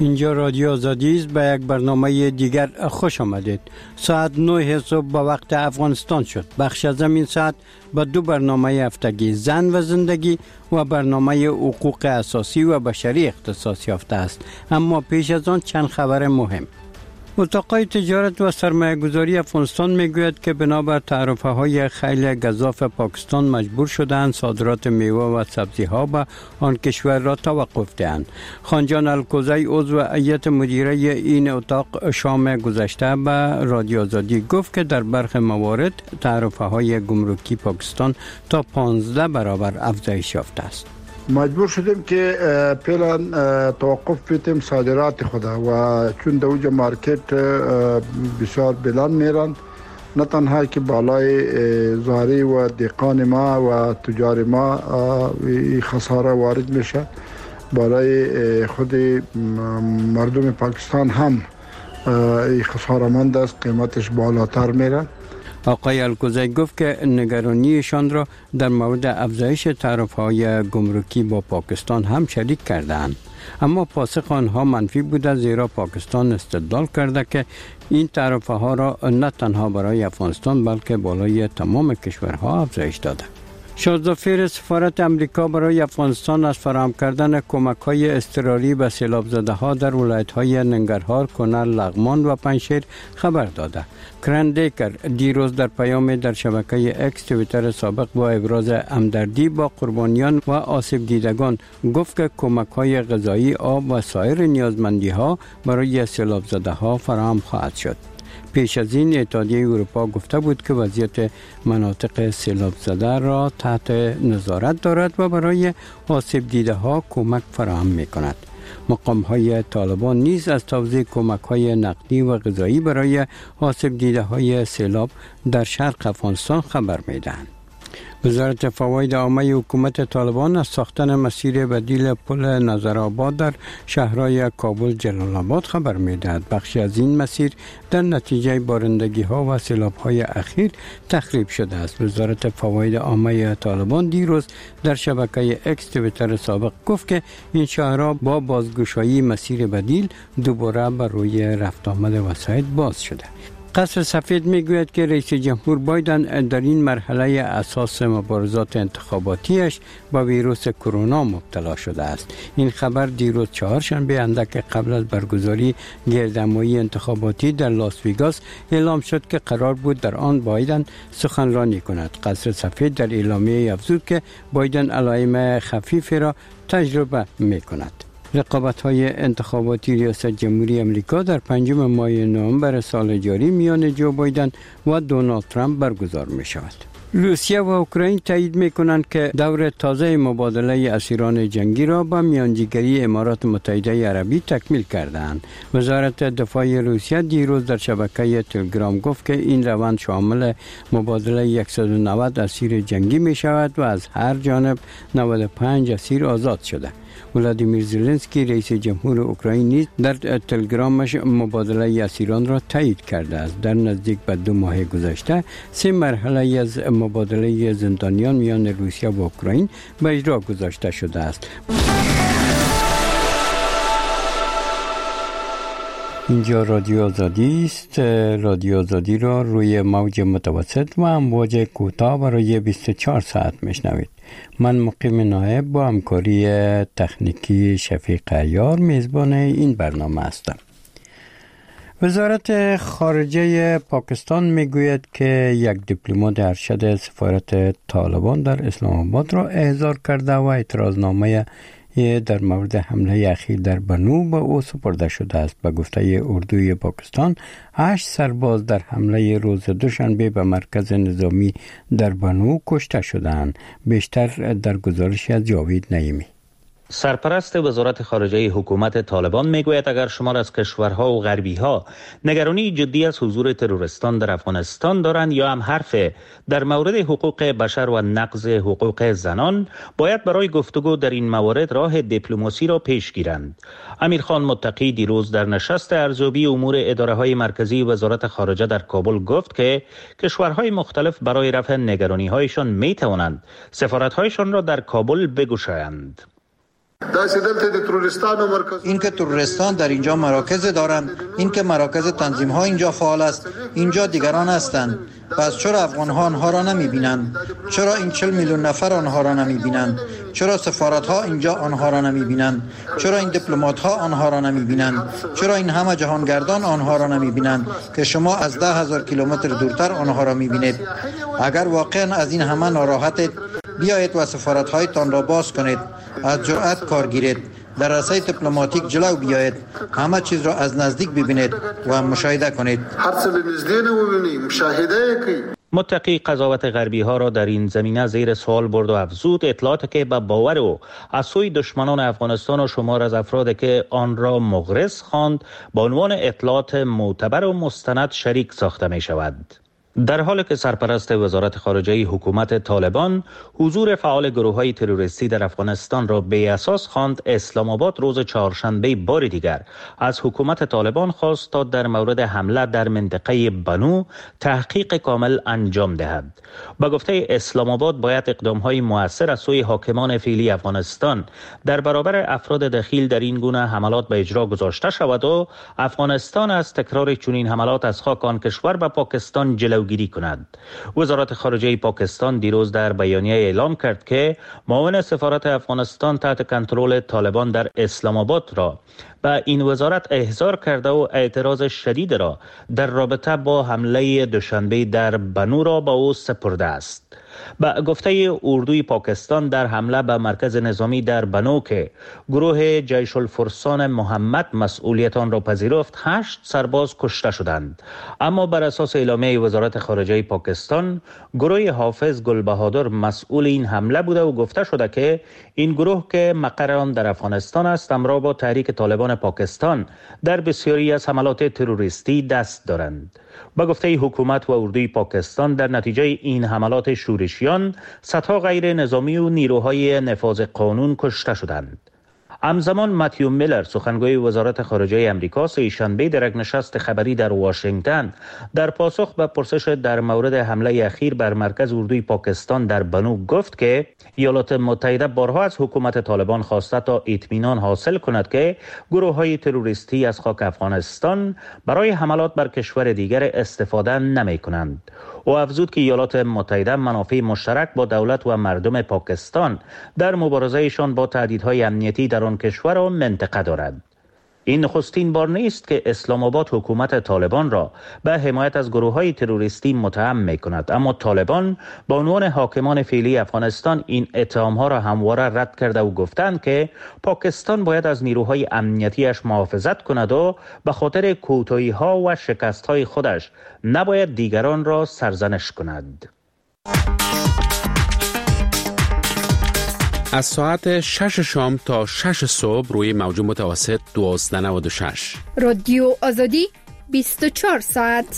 اینجا رادیو آزادی است. به یک برنامه دیگر خوش آمدید. ساعت 9 صبح به وقت افغانستان شد. بخش از این ساعت به دو برنامه هفتگی زن و زندگی و برنامه حقوق اساسی و بشری اختصاص یافته است. اما پیش از آن چند خبر مهم. اتاقای تجارت و سرمایه گذاری افغانستان میگوید که بنابر تعرفه های خیلی گزاف پاکستان مجبور شدند صادرات میوه و سبزی ها به آن کشور را توقف دهند. خانجان الکوزی عضو هیئت مدیره این اتاق شام گذشته به رادیو آزادی گفت که در برخی موارد تعرفه های گمرکی پاکستان تا 15 برابر افزایش یافته است. مجبور شدیم که فعلا توقف بدیم صادرات خود و چون در اوج مارکت بسیار بلند میرن، نه تنها که بالای زاری و دهقان ما و تجار ما خساره وارد میشه، برای خود مردم پاکستان هم خساره مند است، قیمتش بالاتر میره. آقای الکوزی گفت که نگرانیشان را در مورد افزایش تعرفه‌های گمرکی با پاکستان هم شریک کردند، اما پاسخ آنها منفی بوده، زیرا پاکستان استدلال کرده که این تعرفه ها را نه تنها برای افغانستان بلکه بالای تمام کشورها افزایش داده. شازده‌فیر سفارت امریکا برای افغانستان از فراهم کردن کمک‌های اضطراری به سیلاب‌زده‌ها در ولایت‌های ننگرهار، کنر، لغمان و پنجشیر خبر داده. کرن دیکر دیروز در پیام در شبکه اکس توییتر سابق با ابراز همدردی با قربانیان و آسیب دیدگان گفت که کمک‌های غذایی، آب و سایر نیازمندی‌ها برای سیلاب‌زده‌ها فراهم خواهد شد. پیش از این اتحادیه اروپا گفته بود که وضعیت مناطق سیلاب زده را تحت نظارت دارد و برای آسیب دیده ها کمک فراهم می کند. مقام های طالبان نیز از توزیع کمک های نقدی و غذایی برای آسیب دیده های سیلاب در شرق افغانستان خبر می دهند. وزارت فواید عامه حکومت طالبان از ساختن مسیر بدیل پل نظرآباد در شهرهای کابل جلال آباد خبر می‌دهد. بخشی از این مسیر در نتیجه بارندگی‌ها و سیلاب‌های اخیر تخریب شده است. وزارت فواید عامه طالبان دیروز در شبکه اکس توییتر سابق گفت که این شهرها با بازگشایی مسیر بدیل دوباره بر روی رفت آمد وسایط باز شده. قصر سفید میگوید که رئیس جمهور بایدن در این مرحله اساس مبارزات انتخاباتیش با ویروس کرونا مبتلا شده است. این خبر دیروز چهارشنبه اندک قبل از برگزاری گردهمایی انتخاباتی در لاس ویگاس اعلام شد که قرار بود در آن بایدن سخنرانی کند. قصر سفید در اعلامیه افزود که بایدن علائم خفیفی را تجربه میکند. رقابت‌های انتخاباتی ریاست جمهوری امریکا در 5 ماه نوامبر سال جاری میان جو بایدن و دونالد ترامپ برگزار می‌شود. روسیه و اوکراین تایید می‌کنند که دور تازه مبادله اسیران جنگی را با میانجیگری امارات متحده عربی تکمیل کردند. وزارت دفاع روسیه دیروز در شبکه تلگرام گفت که این روند شامل مبادله 190 اسیر جنگی می‌شود و از هر جانب 95 اسیر آزاد شده. ولادیمیر زلنسکی رئیس جمهور اوکراین نیز در تلگرامش مبادله اسیران را تایید کرده است. در نزدیک به 2 ماه گذشته 3 مرحله از مبادله زندانیان میان روسیه و اوکراین به اجرا گذاشته شده است. اینجا رادیو آزادی است. رادیو آزادی را روی موج متوسط و امواج کوتاه برای 24 ساعت میشنوید. من مقیم نایب با همکاری تکنیکی شفیق عیار میزبان این برنامه هستم. وزارت خارجه پاکستان میگوید که یک دیپلمات ارشد سفارت طالبان در اسلام آباد را احضار کرده و اعتراضنامه در مورد حمله اخیر در بنو به او سپرده شده است. به گفته اردوی پاکستان 8 سرباز در حمله روز دوشنبه به مرکز نظامی در بنو کشته شدند. بیشتر در گزارش از جاوید نعیمی. سرپرست وزارت خارجه حکومت طالبان میگوید اگر شمار از کشورها و غربی‌ها نگرانی جدی از حضور تروریستان در افغانستان دارند یا هم حرف در مورد حقوق بشر و نقض حقوق زنان، باید برای گفتگو در این موارد راه دیپلماسی را پیش گیرند. امیرخان متقی دیروز در نشست ارزیابی امور اداره‌های مرکزی وزارت خارجه در کابل گفت که کشورهای مختلف برای رفع نگرانی‌هایشان می‌توانند سفارت‌هایشان را در کابل بگشایند. این که تروریستان در اینجا مراکز دارند، این که مراکز تنظیم ها اینجا فعال است، اینجا دیگران هستند. پس چرا افغان ها آنها را نمی بینند؟ چرا این 40 میلیون نفر آنها را نمی بینند؟ چرا سفارت ها اینجا آنها را نمی بینند؟ چرا این دیپلمات ها آنها را نمی بینند؟ چرا این همه جهانگردان آنها را نمی بینند که شما از 10,000 کیلومتر دورتر آنها را می بینید؟ اگر واقعا از این همه ناراحتید، بیایید و سفارت هایتان را باز کنید، از جرأت کار گیرید، در رسای دیپلماتیک جلو بیایید، همه چیز را از نزدیک ببینید و مشاهده کنید. متقی قضاوت غربی ها را در این زمینه زیر سوال برد و افزود اطلاعاتی که به باور او از سوی دشمنان افغانستان و شمار از افرادی که آن را مغرض خواند به عنوان اطلاعات معتبر و مستند شریک ساخته می شود. در حالی که سرپرست وزارت خارجه حکومت طالبان حضور فعال گروه‌های تروریستی در افغانستان را بی اساس خواند، اسلام آباد روز چهارشنبه بار دیگر از حکومت طالبان خواست تا در مورد حمله در منطقه بنو تحقیق کامل انجام دهد. با گفته اسلام آباد باید اقدام‌های مؤثر از سوی حاکمان فعلی افغانستان در برابر افراد دخیل در این گونه حملات به اجرا گذاشته شود و افغانستان از تکرار چنین حملات از خاک آن کشور به پاکستان جلوگیری کند. وزارت خارجه پاکستان دیروز در بیانیه اعلام کرد که معاون سفارت افغانستان تحت کنترل طالبان در اسلام آباد را به این وزارت احضار کرده و اعتراض شدید را در رابطه با حمله دوشنبه در بنو را به او سپرده است. با گفته اردوی پاکستان در حمله به مرکز نظامی در بنو که گروه جیش الفرسان محمد مسئولیت آن را پذیرفت، 8 سرباز کشته شدند. اما بر اساس اعلامیه وزارت خارجه پاکستان، گروه حافظ گلبهادر مسئول این حمله بوده و گفته شده که این گروه که مقر آن در افغانستان است، همراه با تحریک طالبان پاکستان در بسیاری از حملات تروریستی دست دارند. با گفته حکومت و اردوی پاکستان در نتیجه این حملات شورشیان صدها غیر نظامی و نیروهای نفاذ قانون کشته شدند. همزمان متیو میلر سخنگوی وزارت خارجه امریکا سه‌شنبه در یک نشست خبری در واشنگتن در پاسخ به پرسش در مورد حمله اخیر بر مرکز اردوی پاکستان در بنو گفت که ایالات متحده بارها از حکومت طالبان خواسته تا اطمینان حاصل کند که گروه‌های تروریستی از خاک افغانستان برای حملات بر کشور دیگر استفاده نمی‌کنند. او افزود که ایالات متحده منافع مشترک با دولت و مردم پاکستان در مبارزهشان با تهدیدهای امنیتی در آن کشور و منطقه دارد. این نخستین بار نیست که اسلام آباد حکومت طالبان را به حمایت از گروه‌های تروریستی متهم می‌کند، اما طالبان به عنوان حاکمان فعلی افغانستان این اتهام‌ها را همواره رد کرده و گفتند که پاکستان باید از نیروهای امنیتیش محافظت کند و به خاطر کوتاهی‌ها و شکست‌های خودش نباید دیگران را سرزنش کند. از ساعت 6 شام تا 6 صبح روی موج متوسط 1296 رادیو آزادی 24 ساعت.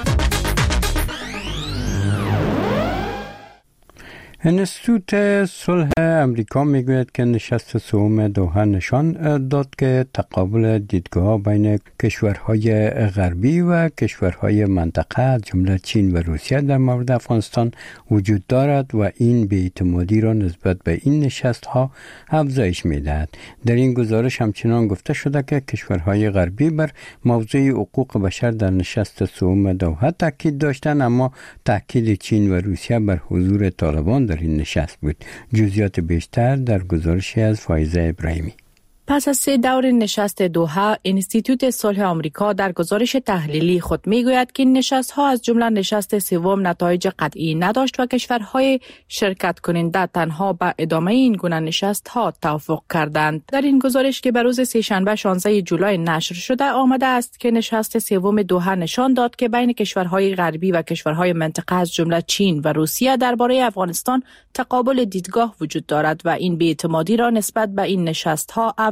انستیتوت صلح امریکا میگوید که نشست سوم دوحه نشان داد که تقابل دیدگاه بین کشورهای غربی و کشورهای منطقه از جمله چین و روسیه در مورد افغانستان وجود دارد و این بی‌اعتمادی را نسبت به این نشست ها افزایش میدهد. در این گزارش همچنان گفته شده که کشورهای غربی بر موضوع حقوق بشر در نشست سوم دوحه تاکید داشتند، اما تاکید چین و روسیه بر حضور طالبان در این نشست بود. جزئیات بیشتر در گزارشی از فایزه ابراهیمی. پس از 3 دور نشست دوحه، انستیتوت صلح آمریکا در گزارش تحلیلی خود میگوید که نشست‌ها از جمله نشست سوم نتایج قطعی نداشت و کشورهای شرکت کننده تنها به ادامه این گونه نشست‌ها توافق کردند. در این گزارش که به روز سه‌شنبه 16 جولای نشر شده آمده است که نشست سوم دوحه نشان داد که بین کشورهای غربی و کشورهای منطقه از جمله چین و روسیه درباره افغانستان تقابل دیدگاه وجود دارد و این بی‌اعتمادی را نسبت به این نشست‌ها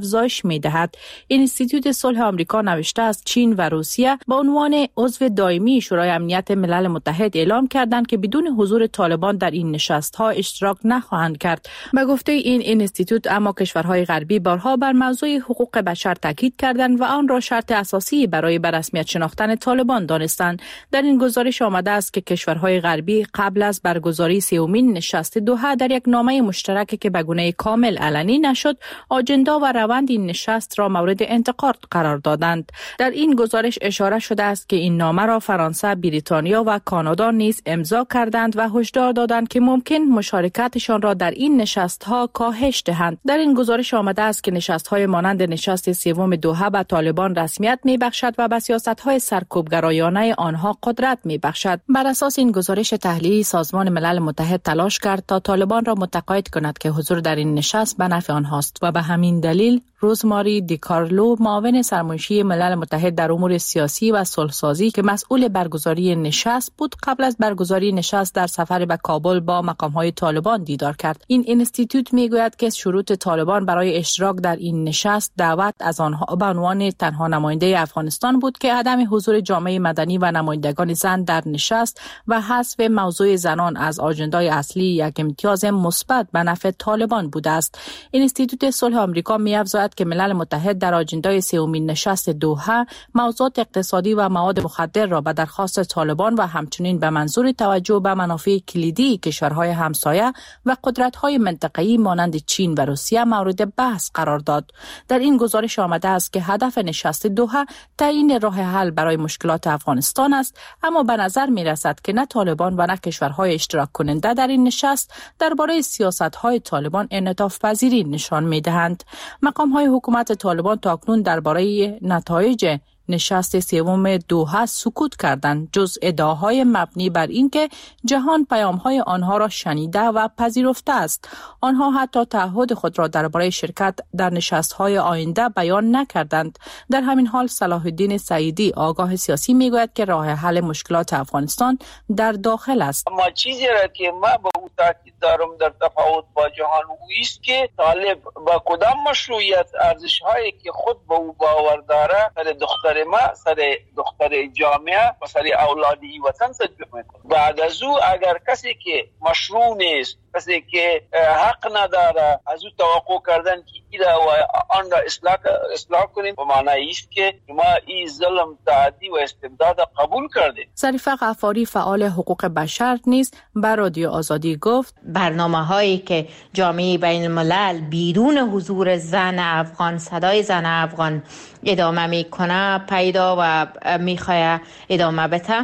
افزایش می‌دهد. انستیتوت صلح آمریکا نوشته است چین و روسیه به عنوان عضو دائمی شورای امنیت ملل متحد اعلام کردند که بدون حضور طالبان در این نشست‌ها اشتراک نخواهند کرد. به گفته این انستیتوت اما کشورهای غربی بارها بر موضوع حقوق بشر تاکید کردند و آن را شرط اساسی برای به رسمیت شناختن طالبان دانستند. در این گزارش آمده است که کشورهای غربی قبل از برگزاری سومین نشست دوحه در یک نامه مشترک که به گونه کامل علنی نشد، آجندا و روند این نشست را مورد انتقاد قرار دادند. در این گزارش اشاره شده است که این نامه را فرانسه، بریتانیا و کانادا نیز امضا کردند و هشدار دادند که ممکن مشارکتشان را در این نشست‌ها کاهش دهند. در این گزارش آمده است که نشست‌های مانند نشست سوم دوحه به طالبان رسمیت می‌بخشد و به سیاست‌های سرکوبگرایانه آنها قدرت می‌بخشد. بر اساس این گزارش تحلیلی سازمان ملل متحد تلاش کرد تا طالبان را متقاعد کند که حضور در این نشست به نفع آنهاست و به همین دلیل روزماری دیکارلو، معاون سرمنشی ملل متحد در امور سیاسی و صلح‌سازی که مسئول برگزاری نشست بود، قبل از برگزاری نشست در سفر به کابل با مقام‌های طالبان دیدار کرد. این انستیتوت میگوید که شروط طالبان برای اشتراک در این نشست دعوت از آنها به عنوان تنها نماینده افغانستان بود که عدم حضور جامعه مدنی و نمایندگان زن در نشست و حذف موضوع زنان از آجندای اصلی یک امتیاز مثبت به نفع طالبان بوده است. انستیتوت صلح آمریکا می‌افزاید که ملل متحد در آجندای سومین نشست دوحه موضوعات اقتصادی و مواد مخدر را به درخواست طالبان و همچنین به منظور توجه به منافع کلیدی کشورهای همسایه و قدرت‌های منطقه‌ای مانند چین و روسیه مورد بحث قرار داد. در این گزارش آمده است که هدف نشست دوحه تعیین راه حل برای مشکلات افغانستان است، اما به نظر می‌رسد که نه طالبان و نه کشورهای اشتراک کننده در این نشست درباره سیاست‌های طالبان انعطاف پذیری نشان می‌دهند. مقام‌های حکومت طالبان تاکنون درباره نتایج نشست سوم دوحه سکوت کردند، جز ادعاهای مبنی بر اینکه جهان پیام‌های آنها را شنیده و پذیرفته است. آنها حتی تعهد خود را درباره شرکت در نشست‌های آینده بیان نکردند. در همین حال صلاح الدین سعیدی، آگاه سیاسی، میگوید که راه حل مشکلات افغانستان در داخل است. اما چیزی را که ما به او تاکید دارم در تفاوت با جهان است که طالب با کدام مشروعیت ارزش‌هایی که خود به او باور داره سر دختر ما، سر دختر جامعه و سر اولادی وطن تطبیق میکنه. بعد از او اگر کسی که مشروع نیست، کسی که حق نداره، از او توقع کردن که ایره و آن را اصلاح کنیم به معنی است که ما این ظلم، تعدی و استبداد قبول کردیم. ظریفه غفاری، فعال حقوق بشر، نیز به رادیو آزادی گفت برنامه‌هایی که جامعه بین الملل بدون حضور زن افغان، صدای زن افغان ادامه میکنه، پیدا و میخواه ادامه بده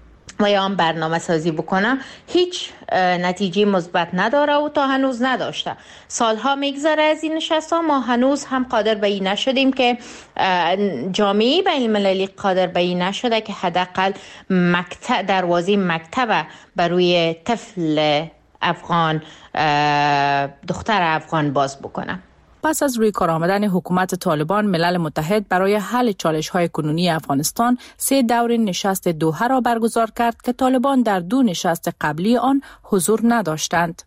و یا هم برنامه سازی بکنه، هیچ نتیجه مثبت نداره و تا هنوز نداشته. سالها میگذره از این نشست ها، ما هنوز هم قادر به این نشدیم که جامعه بین المللی قادر به این نشده که حداقل دروازه مکتب بروی طفل افغان، دختر افغان باز بکنه. پس از روی کار آمدن حکومت طالبان، ملل متحد برای حل چالش‌های کنونی افغانستان 3 دور نشست دوحه را برگزار کرد که طالبان در 2 نشست قبلی آن حضور نداشتند.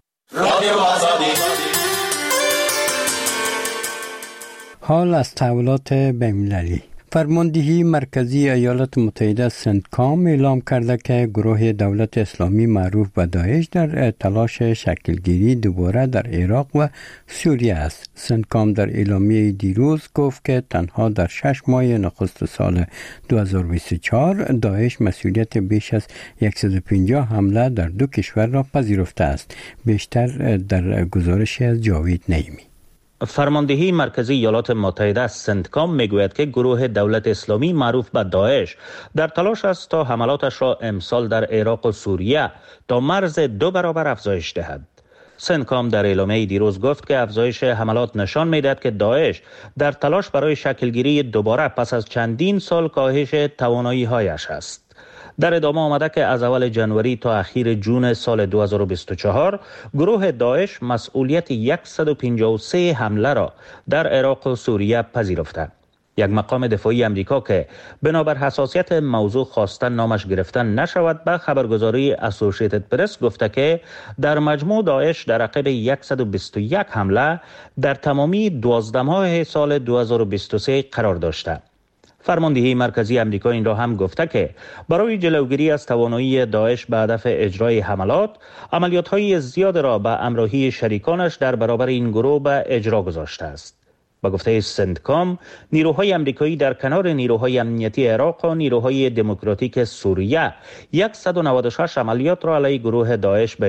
حال از تحولات بین‌المللی. فرماندهی مرکزی ایالات متحده سنتکام اعلام کرده که گروه دولت اسلامی معروف به داعش در تلاش شکلگیری دوباره در عراق و سوریه است. سنتکام در اعلامیه دیروز گفت که تنها در 6 ماه نخست سال 2024 داعش مسئولیت بیش از 150 حمله در 2 کشور را پذیرفته است. بیشتر در گزارش از جاوید نعیمی. فرماندهی مرکزی ایالات متحده سنتکام میگوید که گروه دولت اسلامی معروف به داعش در تلاش است تا حملاتش را امسال در عراق و سوریه تا مرز 2 برابر افزایش دهد. سنتکام در اعلامیه دیروز گفت که افزایش حملات نشان می‌دهد که داعش در تلاش برای شکلگیری دوباره پس از چندین سال کاهش توانایی‌هایش است. در ادامه آمده که از اول جنوری تا اخیر جون سال 2024 گروه داعش مسئولیت 153 حمله را در عراق و سوریه پذیرفته. یک مقام دفاعی امریکا که بنابر حساسیت موضوع خواستن نامش گرفتن نشود به خبرگزاری اسوسییتد پرس گفته که در مجموع داعش در عقب 121 حمله در تمامی 12 ماه سال 2023 قرار داشته. فرماندهی مرکزی امریکا این را هم گفته که برای جلوگیری از توانایی داعش به هدف اجرای حملات، عملیات‌های زیاد را به همراهی شریکانش در برابر این گروه به اجرا گذاشته است. با گفته سنتکام، نیروهای امریکایی در کنار نیروهای امنیتی عراق و نیروهای دموکراتیک سوریه 196 عملیات را علیه گروه داعش به